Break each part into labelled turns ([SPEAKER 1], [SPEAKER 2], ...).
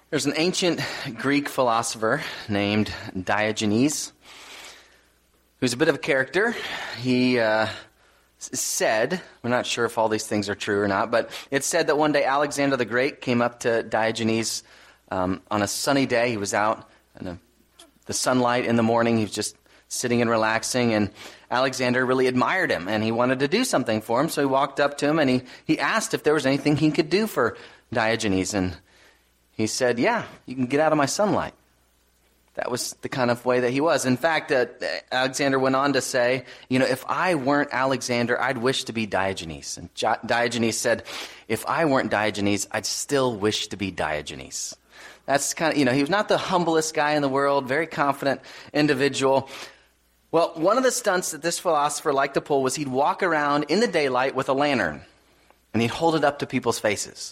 [SPEAKER 1] There's an ancient Greek philosopher named Diogenes, who's a bit of a character. He said, we're not sure if all these things are true or not, but it's said that one day Alexander the Great came up to Diogenes on a sunny day. He was out in the sunlight in the morning. He was just sitting and relaxing, and Alexander really admired him, and he wanted to do something for him, so he walked up to him, and he asked if there was anything he could do for Diogenes, and he said, yeah, you can get out of my sunlight. That was the kind of way that he was. In fact, Alexander went on to say, if I weren't Alexander, I'd wish to be Diogenes. And Diogenes said, if I weren't Diogenes, I'd still wish to be Diogenes. That's kind of, he was not the humblest guy in the world, very confident individual. Well, one of the stunts that this philosopher liked to pull was he'd walk around in the daylight with a lantern, and he'd hold it up to people's faces.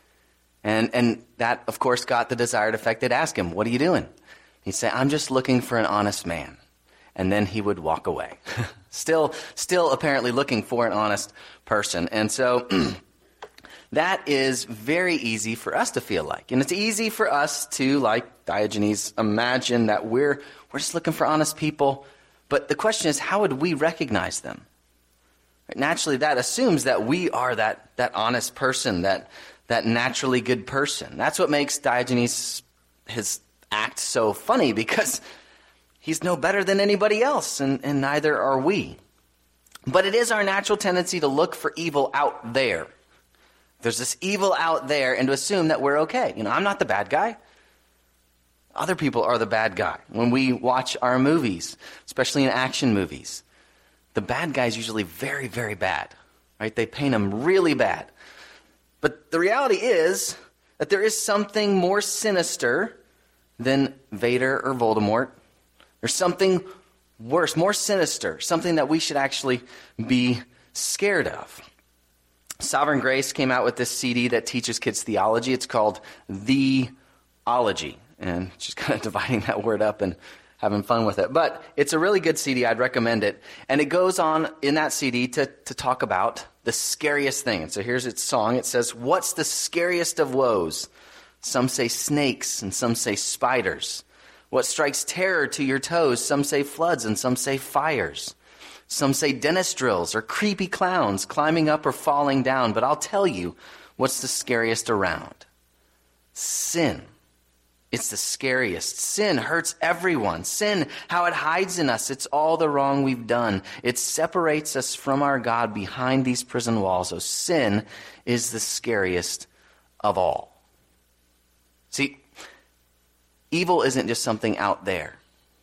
[SPEAKER 1] And that, of course, got the desired effect. They'd ask him, what are you doing? He'd say, I'm just looking for an honest man. And then he would walk away. Still apparently looking for an honest person. And so that is very easy for us to feel like. And it's easy for us to, like Diogenes, imagine that we're just looking for honest people. But the question is, how would we recognize them? Naturally, that assumes that we are that honest person, that naturally good person. That's what makes Diogenes, his act, so funny, because he's no better than anybody else, and neither are we. But it is our natural tendency to look for evil out there. There's this evil out there, and to assume that we're okay. I'm not the bad guy. Other people are the bad guy. When we watch our movies, especially in action movies, the bad guy is usually very, very bad. Right? They paint him really bad. But the reality is that there is something more sinister than Vader or Voldemort. There's something worse, more sinister, something that we should actually be scared of. Sovereign Grace came out with this CD that teaches kids theology. It's called The-ology. And just kind of dividing that word up and having fun with it. But it's a really good CD. I'd recommend it. And it goes on in that CD to talk about the scariest thing. And so here's its song. It says, what's the scariest of woes? Some say snakes and some say spiders. What strikes terror to your toes? Some say floods and some say fires. Some say dentist drills or creepy clowns climbing up or falling down. But I'll tell you what's the scariest around. Sin. It's the scariest. Sin hurts everyone. Sin, how it hides in us. It's all the wrong we've done. It separates us from our God behind these prison walls. So sin is the scariest of all. See, evil isn't just something out there.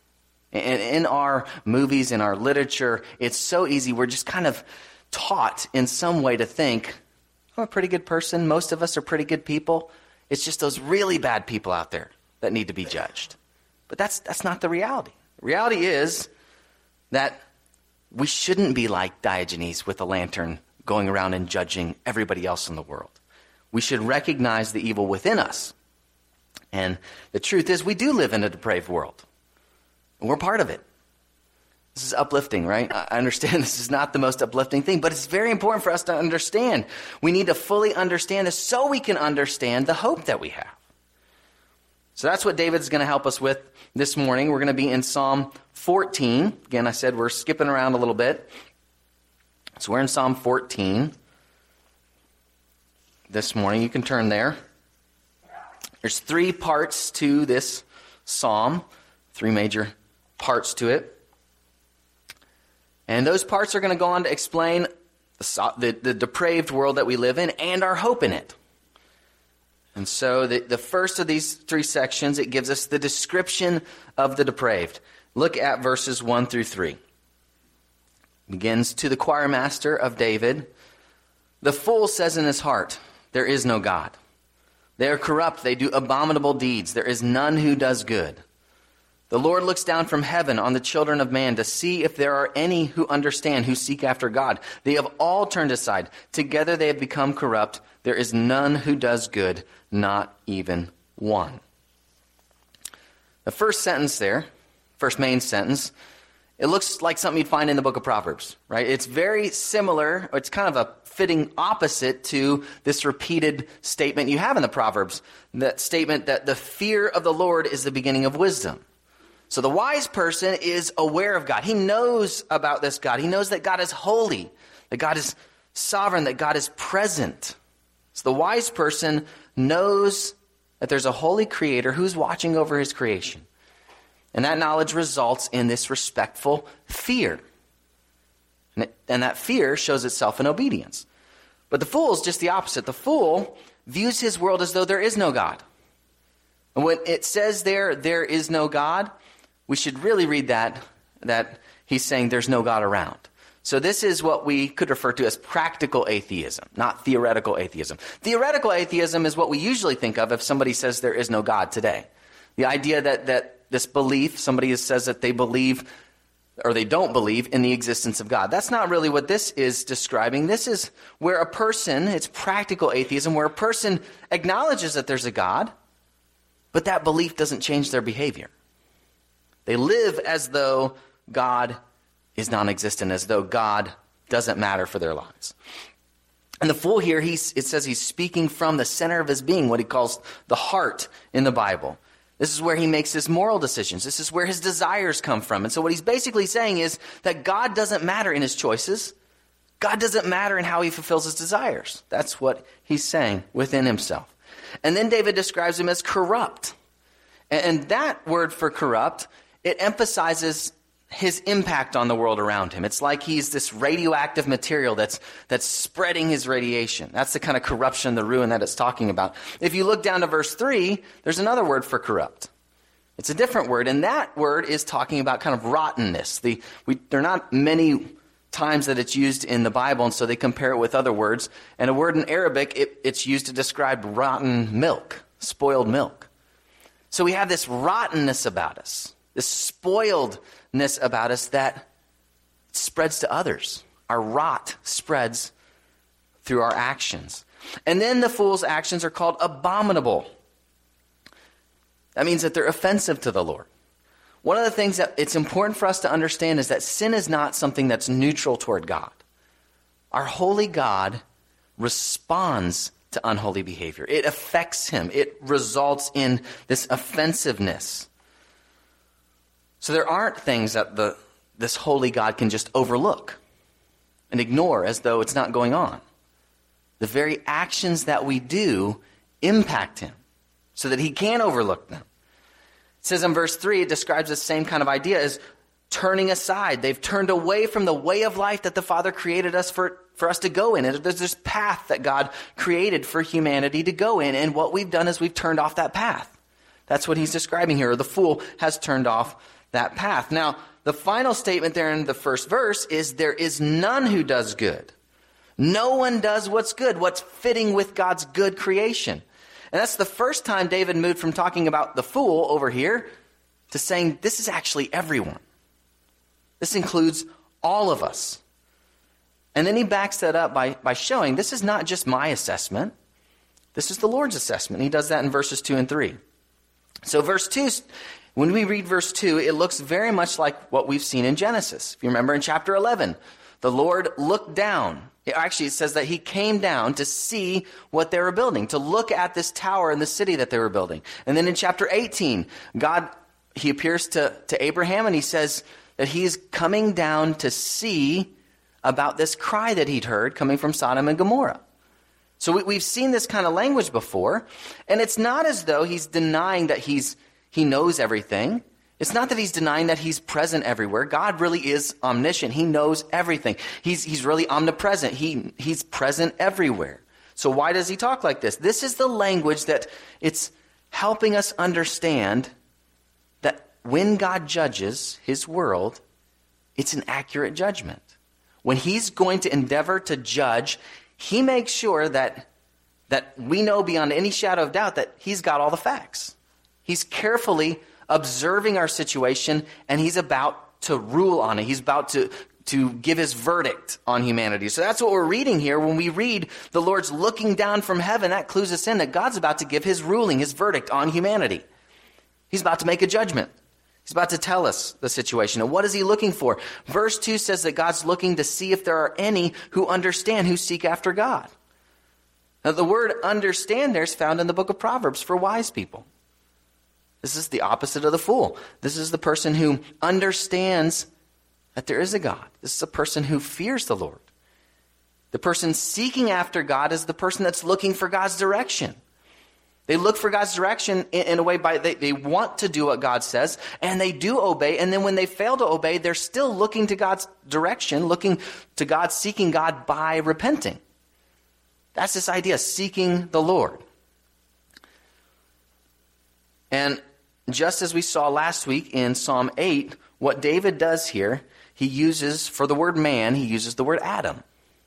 [SPEAKER 1] In our movies, in our literature, it's so easy. We're just kind of taught in some way to think, I'm a pretty good person. Most of us are pretty good people. It's just those really bad people out there that need to be judged. But that's not the reality. The reality is that we shouldn't be like Diogenes with a lantern going around and judging everybody else in the world. We should recognize the evil within us. And the truth is, we do live in a depraved world. And we're part of it. This is uplifting, right? I understand this is not the most uplifting thing, but it's very important for us to understand. We need to fully understand this so we can understand the hope that we have. So that's what David's going to help us with this morning. We're going to be in Psalm 14. Again, I said we're skipping around a little bit. So we're in Psalm 14 this morning. You can turn there. There's 3 parts to this psalm, 3 major parts to it. And those parts are going to go on to explain the depraved world that we live in and our hope in it. And so the first of these 3 sections, it gives us the description of the depraved. Look at verses 1 through 3. It begins, to the choir master of David, the fool says in his heart, there is no God. They are corrupt, they do abominable deeds. There is none who does good. The Lord looks down from heaven on the children of man to see if there are any who understand, who seek after God. They have all turned aside. Together they have become corrupt. There is none who does good, not even one. The first sentence there, first main sentence, It looks like something you'd find in the book of Proverbs, right? It's very similar. It's kind of a fitting opposite to this repeated statement you have in the Proverbs, that statement that the fear of the Lord is the beginning of wisdom. So the wise person is aware of God. He knows about this God. He knows that God is holy, that God is sovereign, that God is present. So the wise person knows that there's a holy creator who's watching over his creation. And that knowledge results in this respectful fear. And that fear shows itself in obedience. But the fool is just the opposite. The fool views his world as though there is no God. And when it says there is no God, we should really read that he's saying there's no God around. So this is what we could refer to as practical atheism, not theoretical atheism. Theoretical atheism is what we usually think of if somebody says there is no God today. The idea that this belief, somebody says that they believe or they don't believe in the existence of God. That's not really what this is describing. This is where a person, it's practical atheism, where a person acknowledges that there's a God, but that belief doesn't change their behavior. They live as though God is non-existent, as though God doesn't matter for their lives. And the fool here, it says he's speaking from the center of his being, what he calls the heart in the Bible. This is where he makes his moral decisions. This is where his desires come from. And so what he's basically saying is that God doesn't matter in his choices. God doesn't matter in how he fulfills his desires. That's what he's saying within himself. And then David describes him as corrupt. And that word for corrupt, it emphasizes his impact on the world around him. It's like he's this radioactive material that's spreading his radiation. That's the kind of corruption, the ruin that it's talking about. If you look down to verse 3, there's another word for corrupt. It's a different word, and that word is talking about kind of rottenness. There are not many times that it's used in the Bible, and so they compare it with other words. And a word in Arabic, it's used to describe rotten milk, spoiled milk. So we have this rottenness about us, this spoiledness about us that spreads to others. Our rot spreads through our actions. And then the fool's actions are called abominable. That means that they're offensive to the Lord. One of the things that it's important for us to understand is that sin is not something that's neutral toward God. Our holy God responds to unholy behavior. It affects him. It results in this offensiveness. So there aren't things that this holy God can just overlook and ignore as though it's not going on. The very actions that we do impact him so that he can overlook them. It says in verse 3, it describes the same kind of idea as turning aside. They've turned away from the way of life that the Father created us for us to go in. And there's this path that God created for humanity to go in. And what we've done is we've turned off that path. That's what he's describing here. The fool has turned off that path. Now, the final statement there in the first verse is there is none who does good. No one does what's good, what's fitting with God's good creation. And that's the first time David moved from talking about the fool over here to saying this is actually everyone. This includes all of us. And then he backs that up by showing this is not just my assessment. This is the Lord's assessment. He does that in verses 2 and 3. So verse 2, when we read verse 2, it looks very much like what we've seen in Genesis. If you remember in chapter 11, the Lord looked down. Actually, it says that he came down to see what they were building, to look at this tower and the city that they were building. And then in chapter 18, he appears to Abraham and he says that he's coming down to see about this cry that he'd heard coming from Sodom and Gomorrah. So we've seen this kind of language before, and it's not as though he's denying that he knows everything. It's not that he's denying that he's present everywhere. God really is omniscient. He knows everything. He's really omnipresent. He's present everywhere. So why does he talk like this? This is the language that it's helping us understand that when God judges his world, it's an accurate judgment. When he's going to endeavor to judge, he makes sure that we know beyond any shadow of doubt that he's got all the facts. He's carefully observing our situation, and he's about to rule on it. He's about to give his verdict on humanity. So that's what we're reading here. When we read the Lord's looking down from heaven, that clues us in that God's about to give his ruling, his verdict on humanity. He's about to make a judgment. He's about to tell us the situation. And what is he looking for? Verse 2 says that God's looking to see if there are any who understand, who seek after God. Now, the word understand there is found in the book of Proverbs for wise people. This is the opposite of the fool. This is the person who understands that there is a God. This is a person who fears the Lord. The person seeking after God is the person that's looking for God's direction. They look for God's direction in a way they want to do what God says, and they do obey. And then when they fail to obey, they're still looking to God's direction, looking to God, seeking God by repenting. That's this idea, seeking the Lord. And just as we saw last week in Psalm 8, what David does here, he uses, for the word man, he uses the word Adam.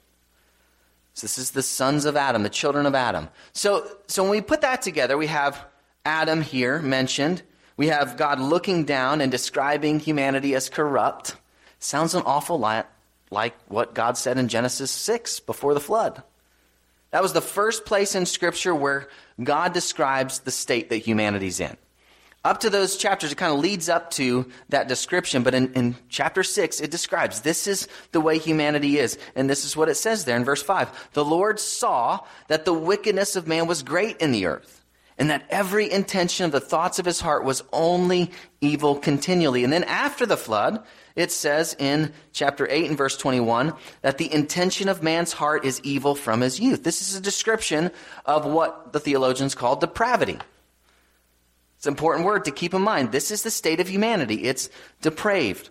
[SPEAKER 1] So this is the sons of Adam, the children of Adam. So when we put that together, we have Adam here mentioned. We have God looking down and describing humanity as corrupt. Sounds an awful lot like what God said in Genesis 6 before the flood. That was the first place in Scripture where God describes the state that humanity's in. Up to those chapters, it kind of leads up to that description. But in chapter 6, it describes this is the way humanity is. And this is what it says there in verse 5. The Lord saw that the wickedness of man was great in the earth, and that every intention of the thoughts of his heart was only evil continually. And then after the flood, it says in chapter 8 and verse 21 that the intention of man's heart is evil from his youth. This is a description of what the theologians call depravity. It's an important word to keep in mind. This is the state of humanity. It's depraved.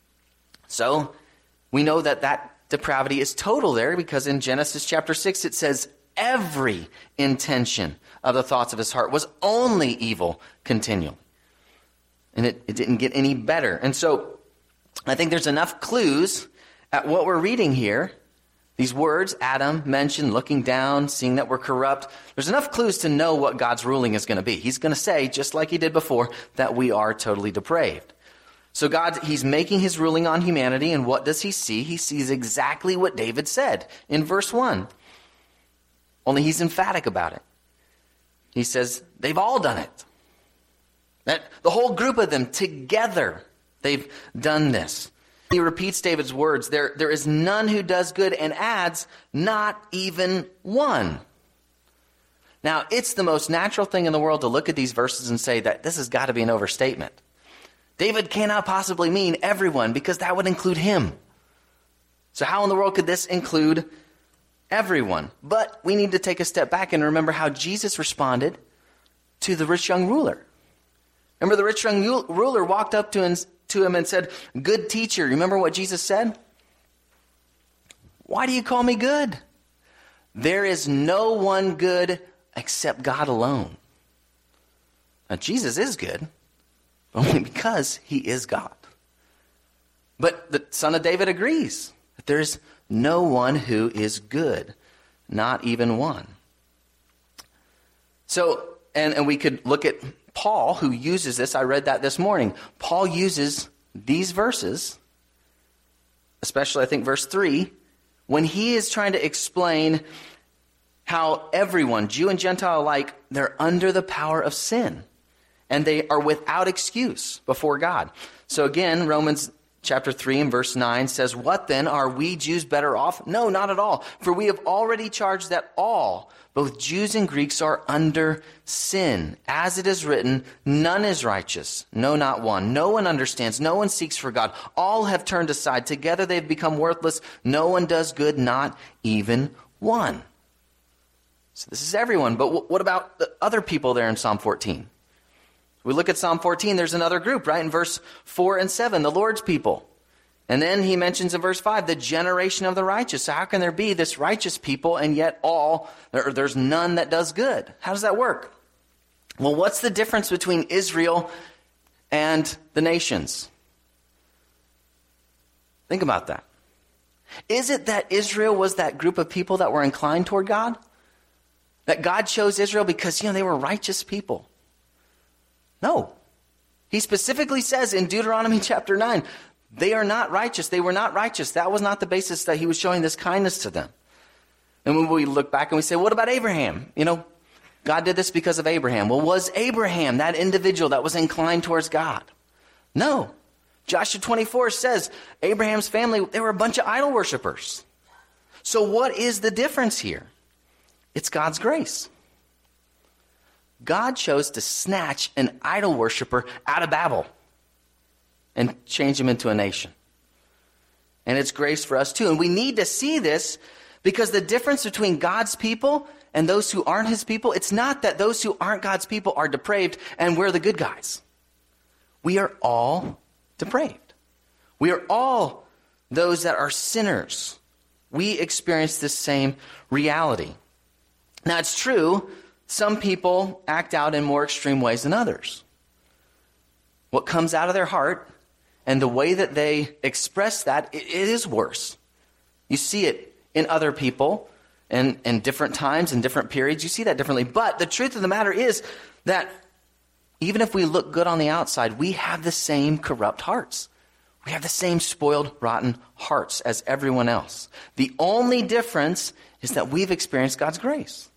[SPEAKER 1] So we know that depravity is total there because in Genesis chapter 6 it says every intention of the thoughts of his heart was only evil continually. And it didn't get any better. And so I think there's enough clues at what we're reading here. These words, Adam mentioned, looking down, seeing that we're corrupt. There's enough clues to know what God's ruling is going to be. He's going to say, just like he did before, that we are totally depraved. So he's making his ruling on humanity, and what does he see? He sees exactly what David said in verse 1. Only he's emphatic about it. He says, they've all done it. That the whole group of them together, they've done this. He repeats David's words, there is none who does good, and adds, not even one. Now, it's the most natural thing in the world to look at these verses and say that this has got to be an overstatement. David cannot possibly mean everyone because that would include him. So how in the world could this include everyone? But we need to take a step back and remember how Jesus responded to the rich young ruler. Remember the rich young ruler walked up to him and said, good teacher. Remember what Jesus said? Why do you call me good? There is no one good except God alone. Now, Jesus is good, but only because he is God. But the son of David agrees that there is no one who is good, not even one. So, and we could look at Paul, who uses this. I read that this morning. Paul uses these verses, especially I think verse 3, when he is trying to explain how everyone, Jew and Gentile alike, they're under the power of sin. And they are without excuse before God. So again, Romans chapter 3 and verse 9 says, what then? Are we Jews better off? No, not at all. For we have already charged that all, both Jews and Greeks, are under sin. As it is written, none is righteous, no, not one. No one understands, no one seeks for God. All have turned aside. Together they've become worthless. No one does good, not even one. So this is everyone. But what about the other people there in Psalm 14? We look at Psalm 14, there's another group, right? In verse 4 and 7, the Lord's people. And then he mentions in verse 5, the generation of the righteous. So how can there be this righteous people and yet there's none that does good? How does that work? Well, what's the difference between Israel and the nations? Think about that. Is it that Israel was that group of people that were inclined toward God? That God chose Israel because, they were righteous people? No. He specifically says in Deuteronomy chapter 9, they are not righteous. They were not righteous. That was not the basis that he was showing this kindness to them. And when we look back and we say, what about Abraham? God did this because of Abraham. Well, was Abraham that individual that was inclined towards God? No. Joshua 24 says Abraham's family, they were a bunch of idol worshipers. So what is the difference here? It's God's grace. God chose to snatch an idol worshiper out of Babel and change him into a nation. And it's grace for us too. And we need to see this because the difference between God's people and those who aren't his people, it's not that those who aren't God's people are depraved and we're the good guys. We are all depraved. We are all those that are sinners. We experience this same reality. Now, it's true, some people act out in more extreme ways than others. What comes out of their heart and the way that they express that, it is worse. You see it in other people and in different times and different periods. You see that differently. But the truth of the matter is that even if we look good on the outside, we have the same corrupt hearts. We have the same spoiled, rotten hearts as everyone else. The only difference is that we've experienced God's grace.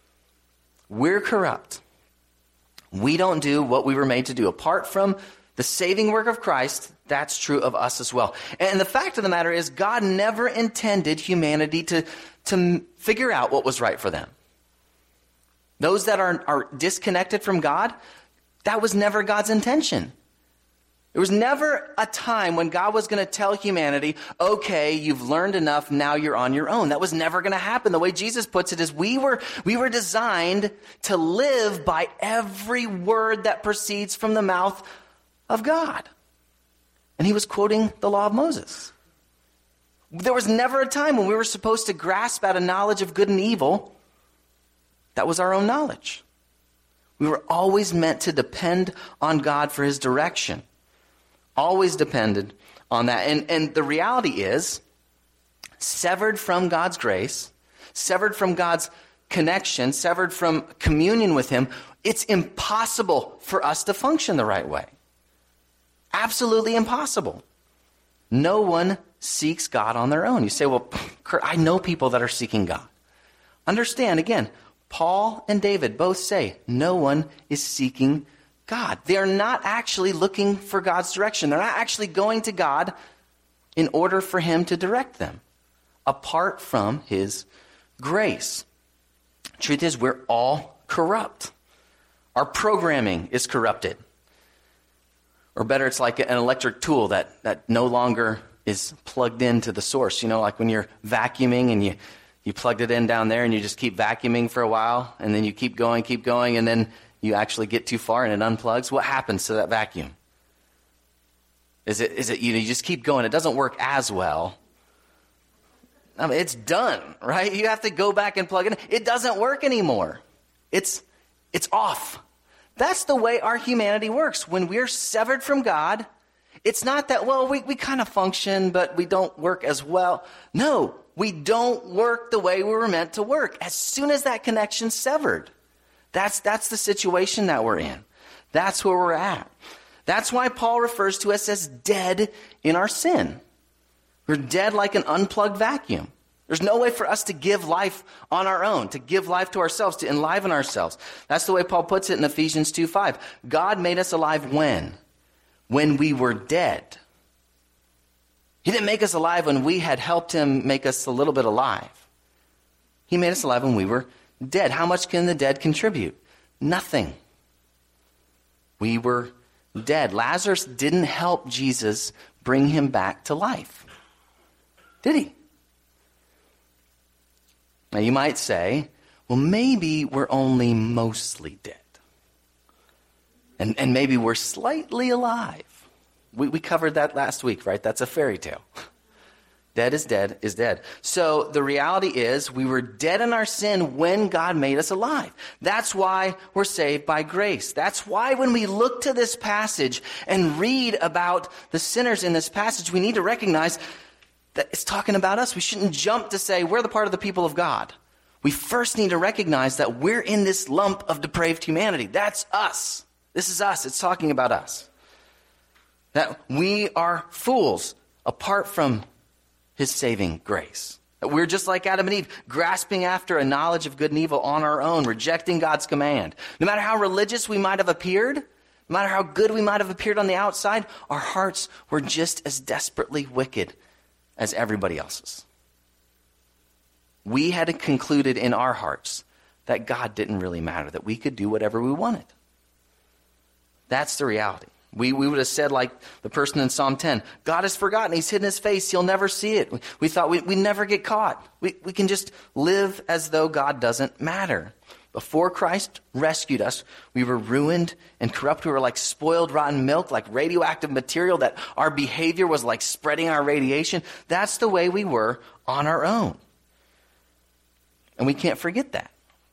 [SPEAKER 1] We're corrupt. We don't do what we were made to do. Apart from the saving work of Christ, that's true of us as well. And the fact of the matter is, God never intended humanity to figure out what was right for them. Those that are disconnected from God, that was never God's intention. There was never a time when God was going to tell humanity, okay, you've learned enough, now you're on your own. That was never going to happen. The way Jesus puts it is we were designed to live by every word that proceeds from the mouth of God. And he was quoting the law of Moses. There was never a time when we were supposed to grasp at a knowledge of good and evil that was our own knowledge. We were always meant to depend on God for his direction. Always depended on that. And the reality is, severed from God's grace, severed from God's connection, severed from communion with him, it's impossible for us to function the right way. Absolutely impossible. No one seeks God on their own. You say, well, Kurt, I know people that are seeking God. Understand, again, Paul and David both say no one is seeking God. They are not actually looking for God's direction. They're not actually going to God in order for him to direct them, apart from his grace. Truth is, we're all corrupt. Our programming is corrupted. Or better, it's like an electric tool that no longer is plugged into the source. You know, like when you're vacuuming and you plugged it in down there and you just keep vacuuming for a while, and then you keep going, and then you actually get too far and it unplugs. What happens to that vacuum? Is it you just keep going? It doesn't work as well. I mean, it's done, right? You have to go back and plug it in. It doesn't work anymore. It's off. That's the way our humanity works. When we're severed from God, it's not that, well, we kind of function, but we don't work as well. No, we don't work the way we were meant to work. As soon as that connection's severed, that's the situation that we're in. That's where we're at. That's why Paul refers to us as dead in our sin. We're dead like an unplugged vacuum. There's no way for us to give life on our own, to give life to ourselves, to enliven ourselves. That's the way Paul puts it in Ephesians 2:5. God made us alive when? When we were dead. He didn't make us alive when we had helped him make us a little bit alive. He made us alive when we were dead. How much can the dead contribute? Nothing. We were dead. Lazarus didn't help Jesus bring him back to life. Did he? Now you might say, well, maybe we're only mostly dead. And maybe we're slightly alive. We covered that last week, right? That's a fairy tale. Dead is dead is dead. So the reality is we were dead in our sin when God made us alive. That's why we're saved by grace. That's why when we look to this passage and read about the sinners in this passage, we need to recognize that it's talking about us. We shouldn't jump to say we're the part of the people of God. We first need to recognize that we're in this lump of depraved humanity. That's us. This is us. It's talking about us. That we are fools apart from his saving grace. That we're just like Adam and Eve, grasping after a knowledge of good and evil on our own, rejecting God's command. No matter how religious we might have appeared, No matter how good we might have appeared on the outside, our hearts were just as desperately wicked as everybody else's. We had concluded in our hearts that God didn't really matter, that we could do whatever we wanted. That's the reality. We would have said, like the person in Psalm 10, God has forgotten, he's hidden his face, he'll never see it. We thought we'd never get caught. We can just live as though God doesn't matter. Before Christ rescued us, we were ruined and corrupt. We were like spoiled, rotten milk, like radioactive material, that our behavior was like spreading our radiation. That's the way we were on our own. And we can't forget that.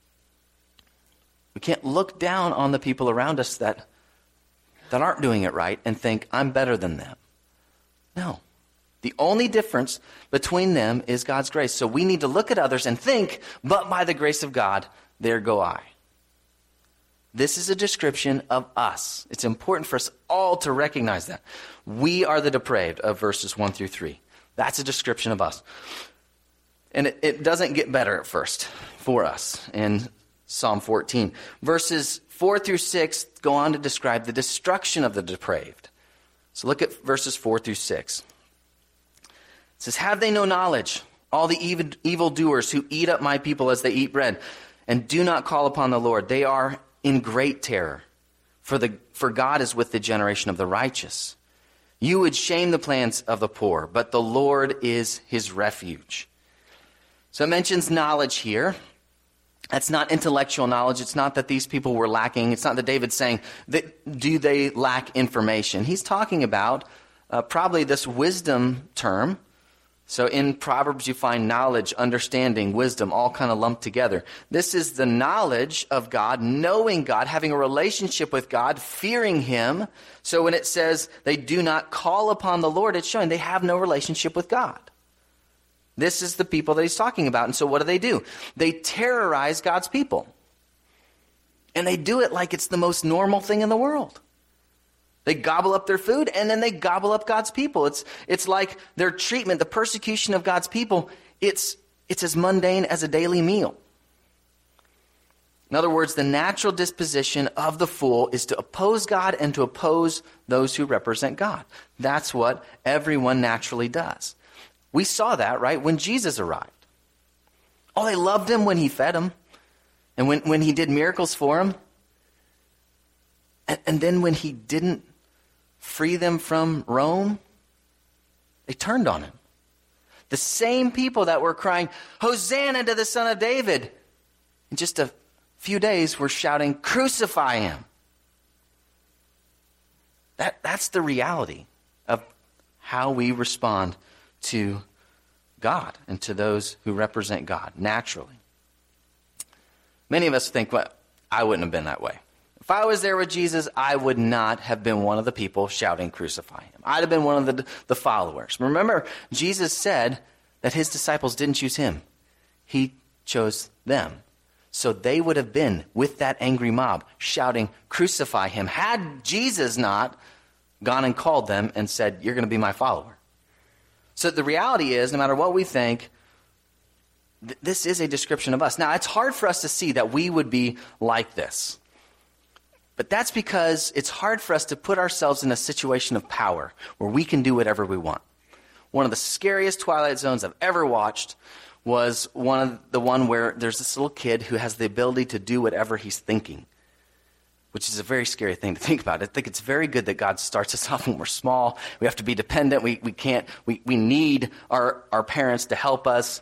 [SPEAKER 1] We can't look down on the people around us that aren't doing it right and think, I'm better than them. No. The only difference between them is God's grace. So we need to look at others and think, but by the grace of God, there go I. This is a description of us. It's important for us all to recognize that. We are the depraved of verses 1 through 3. That's a description of us. And it doesn't get better at first for us in Psalm 14. Verses 4 through 6 go on to describe the destruction of the depraved. So look at verses 4 through 6. It says, have they no knowledge, all the evildoers who eat up my people as they eat bread, and do not call upon the Lord? They are in great terror, for God is with the generation of the righteous. You would shame the plans of the poor, but the Lord is his refuge. So it mentions knowledge here. That's not intellectual knowledge. It's not that these people were lacking. It's not that David's saying, do they lack information? He's talking about probably this wisdom term. So in Proverbs, you find knowledge, understanding, wisdom, all kind of lumped together. This is the knowledge of God, knowing God, having a relationship with God, fearing him. So when it says they do not call upon the Lord, it's showing they have no relationship with God. This is the people that he's talking about. And so what do? They terrorize God's people. And they do it like it's the most normal thing in the world. They gobble up their food, and then they gobble up God's people. It's like their treatment, the persecution of God's people, it's as mundane as a daily meal. In other words, the natural disposition of the fool is to oppose God and to oppose those who represent God. That's what everyone naturally does. We saw that, right, when Jesus arrived. Oh, they loved him when he fed them. And when he did miracles for them. And then when he didn't free them from Rome, they turned on him. The same people that were crying, Hosanna to the Son of David, in just a few days were shouting, crucify him. That's the reality of how we respond to God and to those who represent God naturally. Many of us think, well, I wouldn't have been that way. If I was there with Jesus, I would not have been one of the people shouting, crucify him. I'd have been one of the followers. Remember, Jesus said that his disciples didn't choose him. He chose them. So they would have been with that angry mob shouting, crucify him, had Jesus not gone and called them and said, you're going to be my follower. So the reality is, no matter what we think, this is a description of us. Now, it's hard for us to see that we would be like this. But that's because it's hard for us to put ourselves in a situation of power where we can do whatever we want. One of the scariest Twilight Zones I've ever watched was the one where there's this little kid who has the ability to do whatever he's thinking, which is a very scary thing to think about. I think it's very good that God starts us off when we're small. We have to be dependent. We need our parents to help us.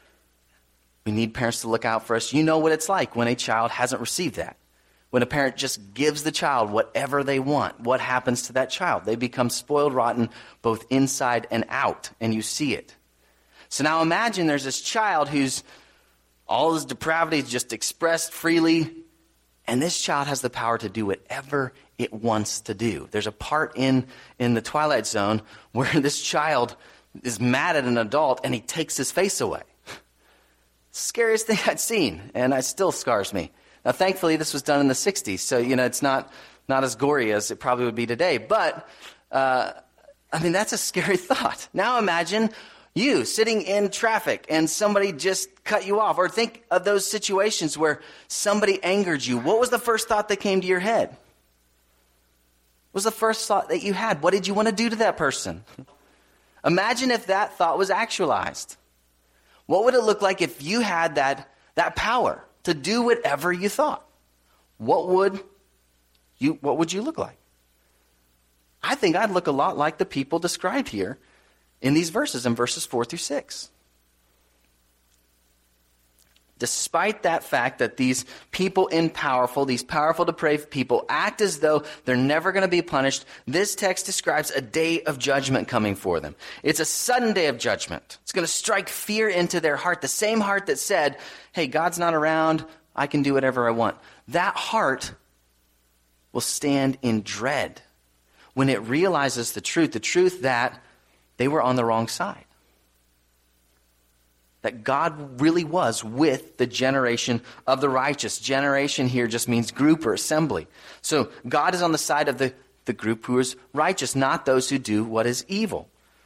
[SPEAKER 1] We need parents to look out for us. You know what it's like when a child hasn't received that. When a parent just gives the child whatever they want, what happens to that child? They become spoiled rotten both inside and out, and you see it. So now imagine there's this child who's all his depravity is just expressed freely, and this child has the power to do whatever it wants to do. There's a part in the Twilight Zone where this child is mad at an adult, and he takes his face away. Scariest thing I'd seen, and it still scars me. Now, thankfully, this was done in the 60s, so, it's not as gory as it probably would be today. But, that's a scary thought. Now imagine you sitting in traffic and somebody just cut you off. Or think of those situations where somebody angered you. What was the first thought that came to your head? was the first thought that you had? What did you want to do to that person? Imagine if that thought was actualized. What would it look like if you had that power to do whatever you thought? What would you look like? I think I'd look a lot like the people described here in these verses, in verses 4 through 6. Despite that fact that these people these powerful, depraved people, act as though they're never going to be punished, this text describes a day of judgment coming for them. It's a sudden day of judgment. It's going to strike fear into their heart, the same heart that said, hey, God's not around, I can do whatever I want. That heart will stand in dread when it realizes the truth that they were on the wrong side. That God really was with the generation of the righteous. Generation here just means group or assembly. So God is on the side of the group who is righteous, not those who do what is evil.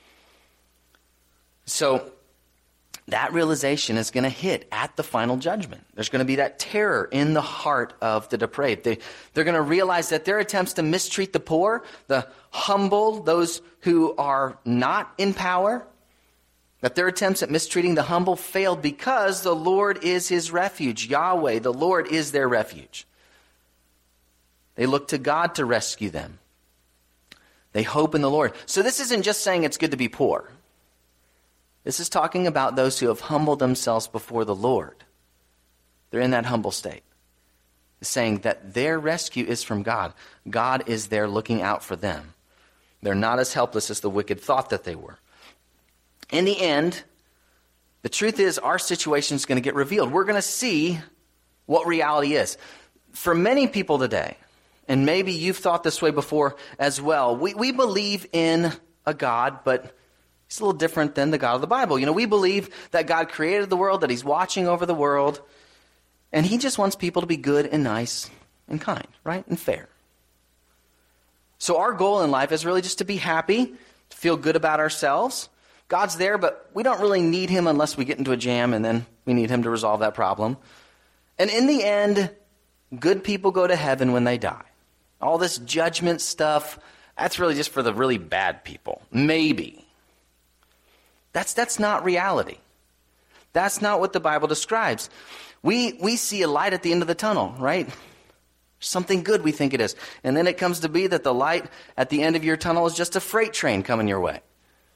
[SPEAKER 1] So that realization is going to hit at the final judgment. There's going to be that terror in the heart of the depraved. They're going to realize that their attempts to mistreat the poor, the humble, those who are not in power, that their attempts at mistreating the humble failed because the Lord is his refuge. Yahweh, the Lord, is their refuge. They look to God to rescue them. They hope in the Lord. So this isn't just saying it's good to be poor. This is talking about those who have humbled themselves before the Lord. They're in that humble state. It's saying that their rescue is from God. God is there looking out for them. They're not as helpless as the wicked thought that they were. In the end, the truth is our situation is going to get revealed. We're going to see what reality is. For many people today, and maybe you've thought this way before as well, we believe in a God, but he's a little different than the God of the Bible. You know, we believe that God created the world, that he's watching over the world, and he just wants people to be good and nice and kind, right? And fair. So our goal in life is really just to be happy, to feel good about ourselves. God's there, but we don't really need him unless we get into a jam, and then we need him to resolve that problem. And in the end, good people go to heaven when they die. All this judgment stuff, that's really just for the really bad people. Maybe. That's not reality. That's not what the Bible describes. We see a light at the end of the tunnel, right? Something good we think it is. And then it comes to be that the light at the end of your tunnel is just a freight train coming your way.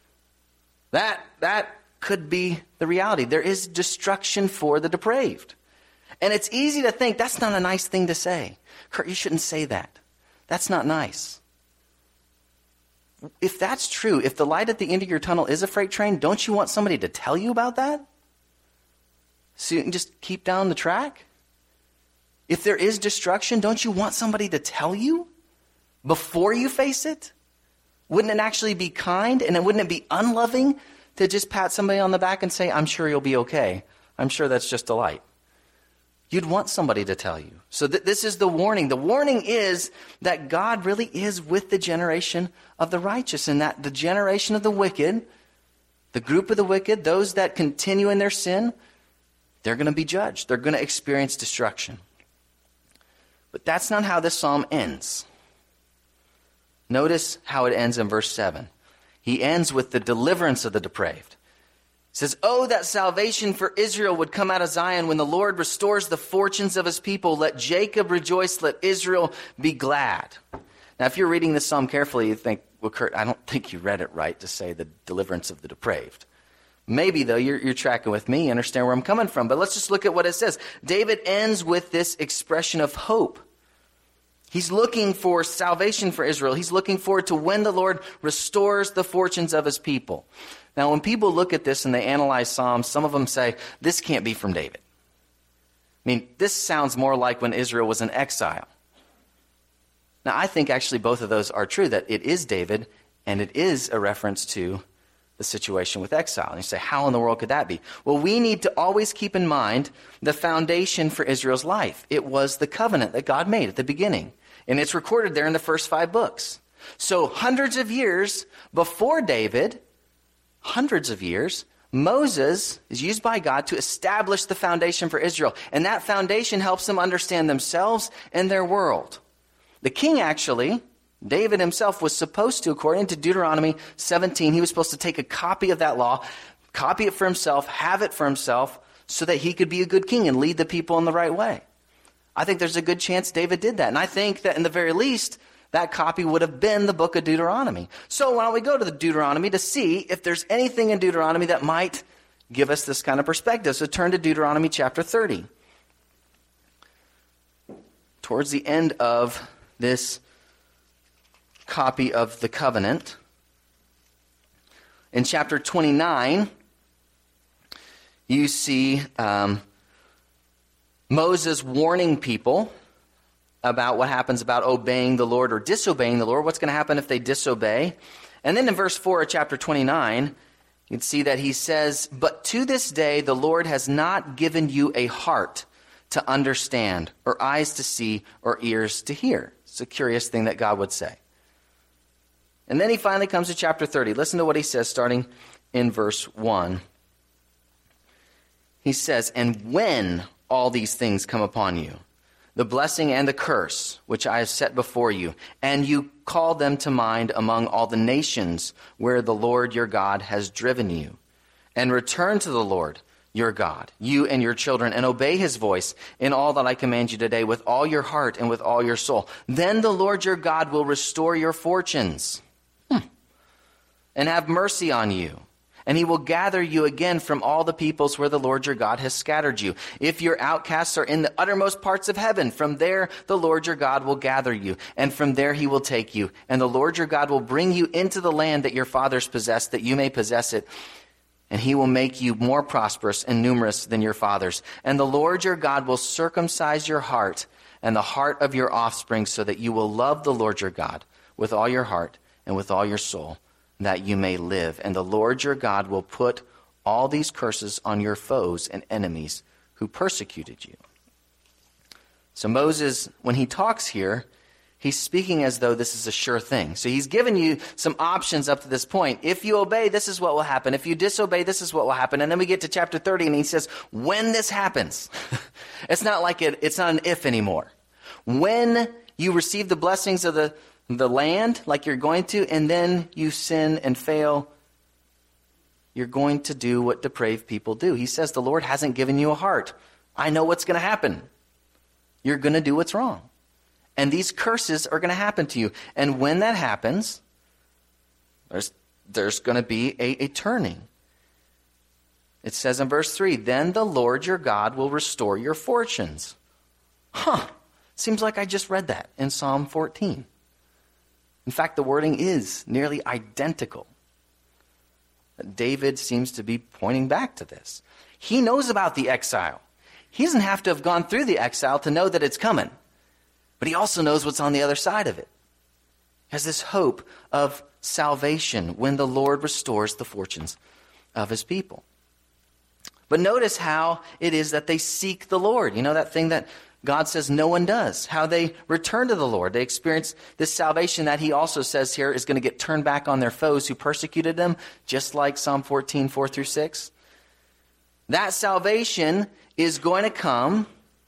[SPEAKER 1] That could be the reality. There is destruction for the depraved. And it's easy to think that's not a nice thing to say. Kurt, you shouldn't say that. That's not nice. If that's true, if the light at the end of your tunnel is a freight train, don't you want somebody to tell you about that? So you can just keep down the track? If there is destruction, don't you want somebody to tell you before you face it? Wouldn't it actually be kind, and wouldn't it be unloving to just pat somebody on the back and say, I'm sure you'll be okay. I'm sure that's just a light. You'd want somebody to tell you. So this is the warning. The warning is that God really is with the generation of the righteous, and that the generation of the wicked, the group of the wicked, those that continue in their sin, they're going to be judged. They're going to experience destruction. But that's not how this psalm ends. Notice how it ends in verse 7. He ends with the deliverance of the depraved. He says, oh, that salvation for Israel would come out of Zion when the Lord restores the fortunes of his people. Let Jacob rejoice, let Israel be glad. Now, if you're reading this psalm carefully, you think, well, Kurt, I don't think you read it right to say the deliverance of the depraved. Maybe, though, you're tracking with me, you understand where I'm coming from. But let's just look at what it says. David ends with this expression of hope. He's looking for salvation for Israel. He's looking forward to when the Lord restores the fortunes of his people. Now, when people look at this and they analyze Psalms, some of them say, this can't be from David. I mean, this sounds more like when Israel was in exile. Now, I think actually both of those are true, that it is David and it is a reference to the situation with exile. And you say, how in the world could that be? Well, we need to always keep in mind the foundation for Israel's life. It was the covenant that God made at the beginning. And it's recorded there in the first 5 books. So hundreds of years before David, Moses is used by God to establish the foundation for Israel. And that foundation helps them understand themselves and their world. The king actually David himself was supposed to, according to Deuteronomy 17, he was supposed to take a copy of that law, copy it for himself, have it for himself, so that he could be a good king and lead the people in the right way. I think there's a good chance David did that. And I think that in the very least, that copy would have been the book of Deuteronomy. So why don't we go to the Deuteronomy to see if there's anything in Deuteronomy that might give us this kind of perspective. So turn to Deuteronomy chapter 30. Towards the end of this copy of the covenant, in chapter 29, you see Moses warning people about what happens about obeying the Lord or disobeying the Lord. What's going to happen if they disobey? And then in verse 4 of chapter 29, you can see that he says, "But to this day the Lord has not given you a heart to understand, or eyes to see, or ears to hear." It's a curious thing that God would say. And then he finally comes to chapter 30. Listen to what he says starting in verse 1. He says, "And when all these things come upon you, the blessing and the curse which I have set before you, and you call them to mind among all the nations where the Lord your God has driven you, and return to the Lord your God, you and your children, and obey his voice in all that I command you today with all your heart and with all your soul, then the Lord your God will restore your fortunes and have mercy on you. And he will gather you again from all the peoples where the Lord your God has scattered you. If your outcasts are in the uttermost parts of heaven, from there the Lord your God will gather you, and from there he will take you. And the Lord your God will bring you into the land that your fathers possessed, that you may possess it. And he will make you more prosperous and numerous than your fathers. And the Lord your God will circumcise your heart and the heart of your offspring, so that you will love the Lord your God with all your heart and with all your soul, that you may live. And the Lord your God will put all these curses on your foes and enemies who persecuted you." So Moses, when he talks here, he's speaking as though this is a sure thing. So he's given you some options up to this point. If you obey, this is what will happen. If you disobey, this is what will happen. And then we get to chapter 30, and he says, when this happens, it's not like it's not an if anymore. When you receive the blessings of the land, like you're going to, and then you sin and fail, you're going to do what depraved people do. He says the Lord hasn't given you a heart. I know what's going to happen. You're going to do what's wrong. And these curses are going to happen to you. And when that happens, there's going to be a turning. It says in verse 3, "Then the Lord your God will restore your fortunes." Seems like I just read that in Psalm 14. In fact, the wording is nearly identical. David seems to be pointing back to this. He knows about the exile. He doesn't have to have gone through the exile to know that it's coming. But he also knows what's on the other side of it. He has this hope of salvation when the Lord restores the fortunes of his people. But notice how it is that they seek the Lord. You know that thing that God says no one does, how they return to the Lord. They experience this salvation that he also says here is going to get turned back on their foes who persecuted them, just like Psalm 14, 4 through 6. That salvation is going to come.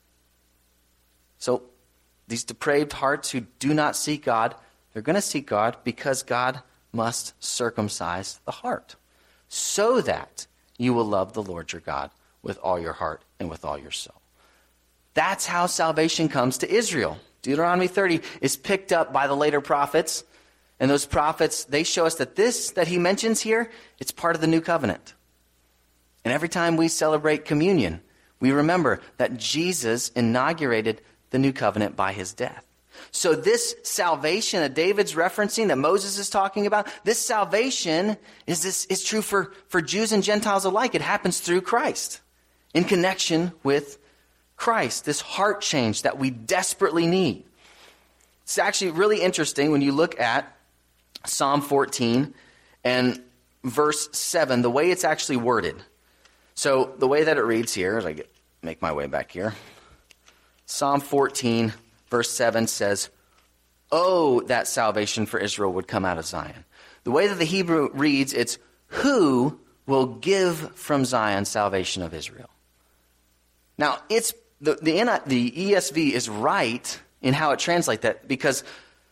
[SPEAKER 1] So these depraved hearts who do not seek God, they're going to seek God because God must circumcise the heart, so that you will love the Lord your God with all your heart and with all your soul. That's how salvation comes to Israel. Deuteronomy 30 is picked up by the later prophets. And those prophets, they show us that this that he mentions here, it's part of the new covenant. And every time we celebrate communion, we remember that Jesus inaugurated the new covenant by his death. So this salvation that David's referencing, that Moses is talking about, this salvation is true for Jews and Gentiles alike. It happens through Christ, in connection with Christ, this heart change that we desperately need. It's actually really interesting when you look at Psalm 14 and verse 7, the way it's actually worded. So the way that it reads here, as I make my way back here, Psalm 14, verse 7 says, "Oh, that salvation for Israel would come out of Zion." The way that the Hebrew reads, it's, "Who will give from Zion salvation of Israel?" Now, it's the ESV is right in how it translates that, because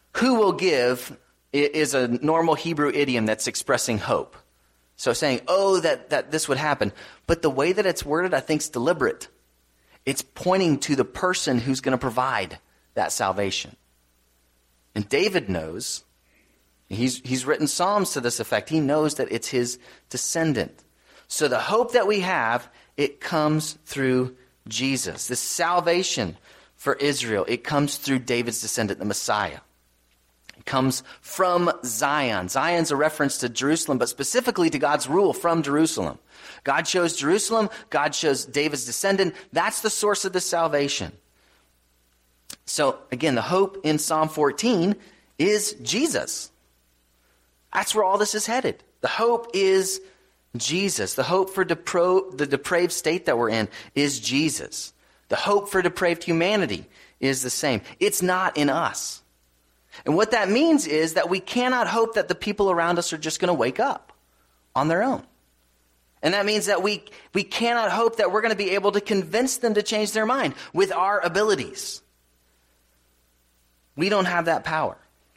[SPEAKER 1] who will give is a normal Hebrew idiom that's expressing hope. So saying, oh, that this would happen. But the way that it's worded, I think, is deliberate. It's pointing to the person who's going to provide that salvation. And David knows, he's written Psalms to this effect. He knows that it's his descendant. So the hope that we have, it comes through Jesus. This salvation for Israel, it comes through David's descendant, the Messiah. It comes from Zion. Zion's a reference to Jerusalem, but specifically to God's rule from Jerusalem. God chose Jerusalem. God chose David's descendant. That's the source of the salvation. So again, the hope in Psalm 14 is Jesus. That's where all this is headed. The hope is Jesus. The hope for the depraved state that we're in is Jesus. The hope for depraved humanity is the same. It's not in us. And what that means is that we cannot hope that the people around us are just going to wake up on their own. And that means that we cannot hope that we're going to be able to convince them to change their mind with our abilities. We don't have that power.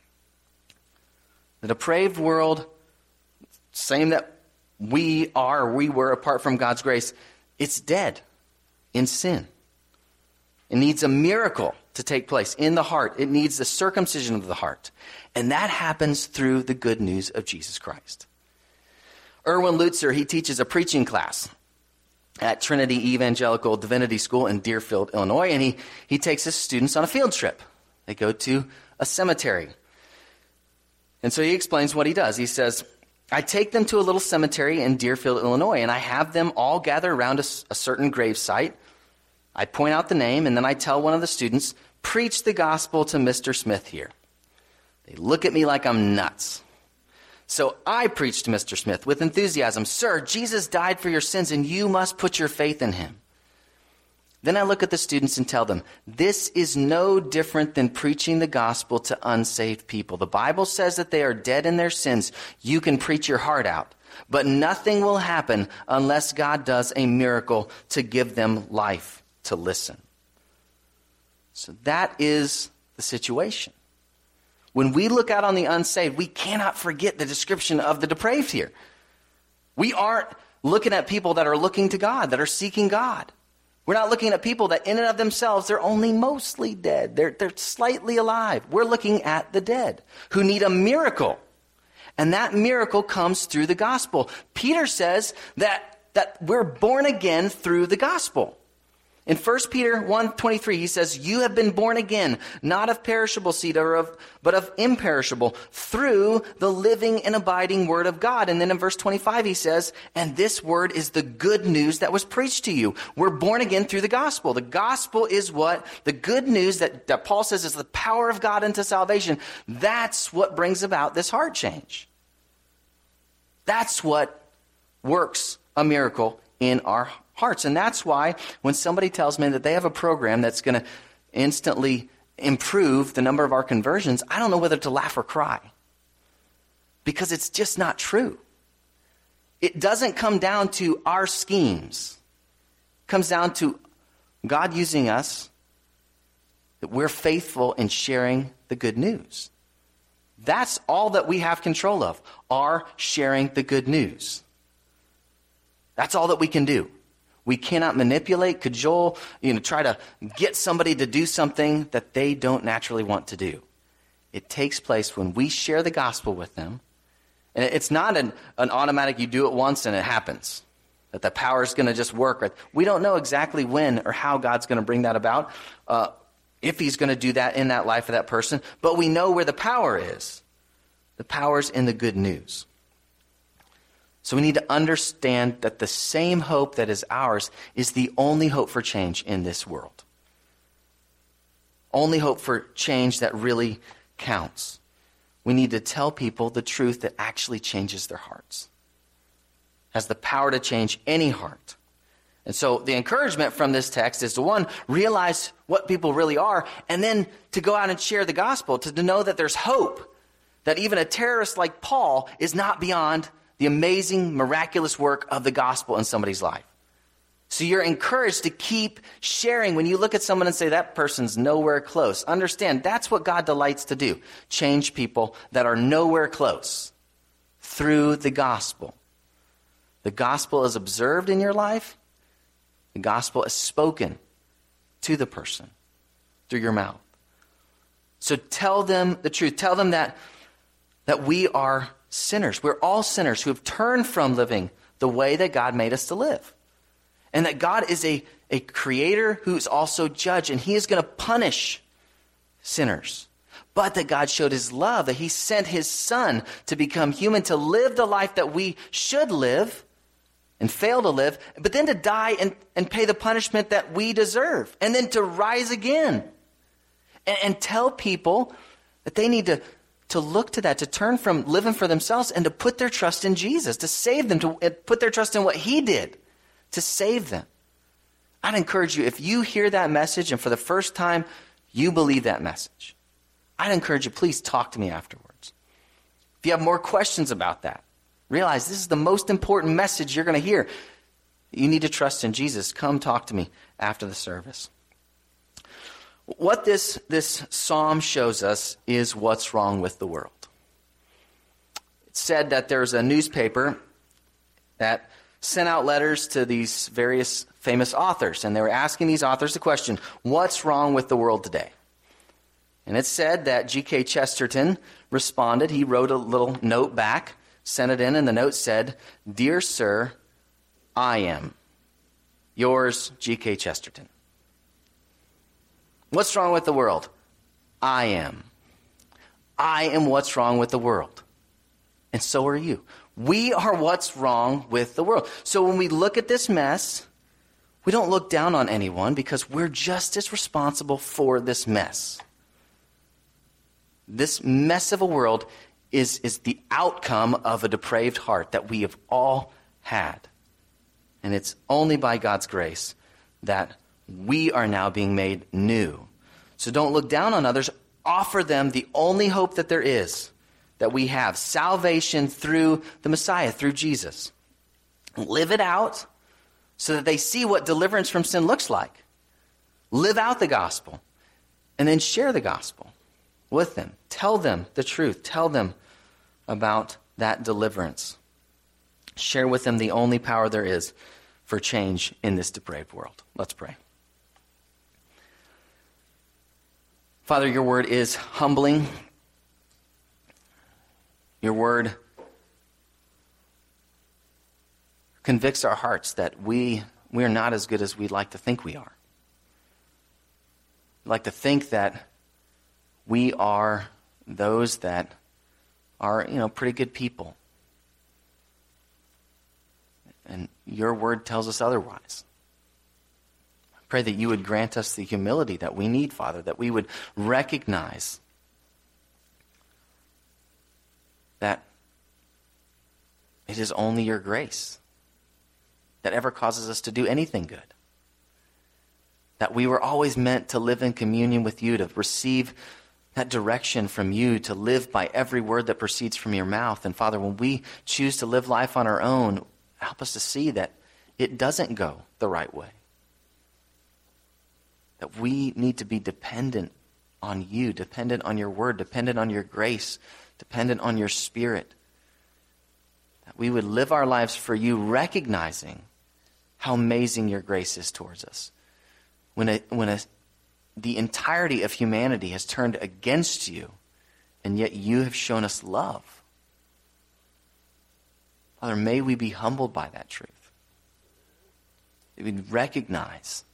[SPEAKER 1] The depraved world, same that we were apart from God's grace, it's dead in sin. It needs a miracle to take place in the heart. It needs the circumcision of the heart. And that happens through the good news of Jesus Christ. Erwin Lutzer, he teaches a preaching class at Trinity Evangelical Divinity School in Deerfield, Illinois, and he takes his students on a field trip. They go to a cemetery. And so he explains what he does. He says, I take them to a little cemetery in Deerfield, Illinois, and I have them all gather around a certain grave site. I point out the name, and then I tell one of the students, preach the gospel to Mr. Smith here. They look at me like I'm nuts. So I preach to Mr. Smith with enthusiasm, Sir, Jesus died for your sins, and you must put your faith in him. Then I look at the students and tell them, this is no different than preaching the gospel to unsaved people. The Bible says that they are dead in their sins. You can preach your heart out, but nothing will happen unless God does a miracle to give them life to listen. So that is the situation. When we look out on the unsaved, we cannot forget the description of the depraved here. We aren't looking at people that are looking to God, that are seeking God. We're not looking at people that in and of themselves, they're only mostly dead. They're slightly alive. We're looking at the dead who need a miracle. And that miracle comes through the gospel. Peter says that we're born again through the gospel. In 1 Peter 1:23, he says, you have been born again, not of perishable seed, but of imperishable, through the living and abiding word of God. And then in verse 25, he says, and this word is the good news that was preached to you. We're born again through the gospel. The gospel is what? The good news that Paul says is the power of God unto salvation. That's what brings about this heart change. That's what works a miracle in our hearts. And that's why when somebody tells me that they have a program that's going to instantly improve the number of our conversions, I don't know whether to laugh or cry. Because it's just not true. It doesn't come down to our schemes. It comes down to God using us, that we're faithful in sharing the good news. That's all that we have control of, are sharing the good news. That's all that we can do. We cannot manipulate, cajole, try to get somebody to do something that they don't naturally want to do. It takes place when we share the gospel with them. And it's not an automatic, you do it once and it happens, that the power is going to just work. We don't know exactly when or how God's going to bring that about, if he's going to do that in that life of that person. But we know where the power is. The power's in the good news. So we need to understand that the same hope that is ours is the only hope for change in this world. Only hope for change that really counts. We need to tell people the truth that actually changes their hearts. Has the power to change any heart. And so the encouragement from this text is to, one, realize what people really are, and then to go out and share the gospel, to know that there's hope, that even a terrorist like Paul is not beyond the amazing, miraculous work of the gospel in somebody's life. So you're encouraged to keep sharing. When you look at someone and say, that person's nowhere close, understand that's what God delights to do. Change people that are nowhere close through the gospel. The gospel is observed in your life. The gospel is spoken to the person through your mouth. So tell them the truth. Tell them that we are sinners. We're all sinners who have turned from living the way that God made us to live. And that God is a creator who's also judge, and he is going to punish sinners. But that God showed his love, that he sent his son to become human, to live the life that we should live and fail to live, but then to die and pay the punishment that we deserve, and then to rise again. And tell people that they need to look to that, to turn from living for themselves and to put their trust in Jesus, to save them, to put their trust in what he did to save them. I'd encourage you, if you hear that message and for the first time you believe that message, I'd encourage you, please talk to me afterwards. If you have more questions about that, realize this is the most important message you're going to hear. You need to trust in Jesus. Come talk to me after the service. What this psalm shows us is what's wrong with the world. It's said that there's a newspaper that sent out letters to these various famous authors, and they were asking these authors the question, what's wrong with the world today? And it said that G.K. Chesterton responded. He wrote a little note back, sent it in, and the note said, "Dear Sir, I am. Yours, G.K. Chesterton." What's wrong with the world? I am. I am what's wrong with the world. And so are you. We are what's wrong with the world. So when we look at this mess, we don't look down on anyone because we're just as responsible for this mess. This mess of a world is the outcome of a depraved heart that we have all had. And it's only by God's grace that we are now being made new. So don't look down on others. Offer them the only hope that there is, that we have, salvation through the Messiah, through Jesus. Live it out so that they see what deliverance from sin looks like. Live out the gospel and then share the gospel with them. Tell them the truth. Tell them about that deliverance. Share with them the only power there is for change in this depraved world. Let's pray. Father, your word is humbling. Your word convicts our hearts that we are not as good as we'd like to think we are. We'd like to think that we are those that are, pretty good people. And your word tells us otherwise. I pray that you would grant us the humility that we need, Father, that we would recognize that it is only your grace that ever causes us to do anything good. That we were always meant to live in communion with you, to receive that direction from you, to live by every word that proceeds from your mouth. And Father, when we choose to live life on our own, help us to see that it doesn't go the right way. That we need to be dependent on you, dependent on your word, dependent on your grace, dependent on your spirit. That we would live our lives for you, recognizing how amazing your grace is towards us. When the entirety of humanity has turned against you, and yet you have shown us love. Father, may we be humbled by that truth. That we recognize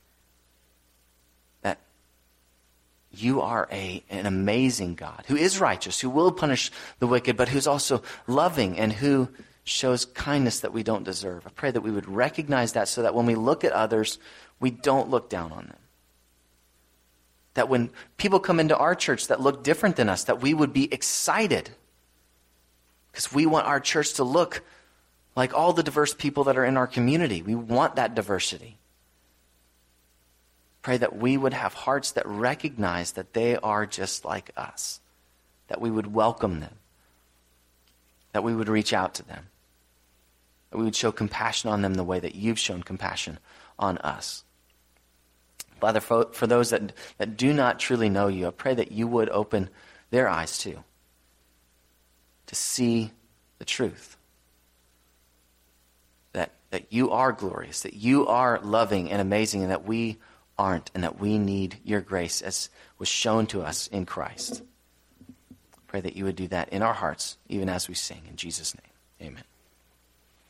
[SPEAKER 1] that you are an amazing God who is righteous, who will punish the wicked, but who's also loving and who shows kindness that we don't deserve. I pray that we would recognize that so that when we look at others, we don't look down on them. That when people come into our church that look different than us, that we would be excited because we want our church to look like all the diverse people that are in our community. We want that diversity. Pray that we would have hearts that recognize that they are just like us, that we would welcome them, that we would reach out to them. that we would show compassion on them the way that you've shown compassion on us. Father, for those that do not truly know you, I pray that you would open their eyes too, to see the truth. That you are glorious, that you are loving and amazing, and that we aren't, and that we need your grace as was shown to us in Christ. Pray that you would do that in our hearts, even as we sing. In Jesus' name, amen.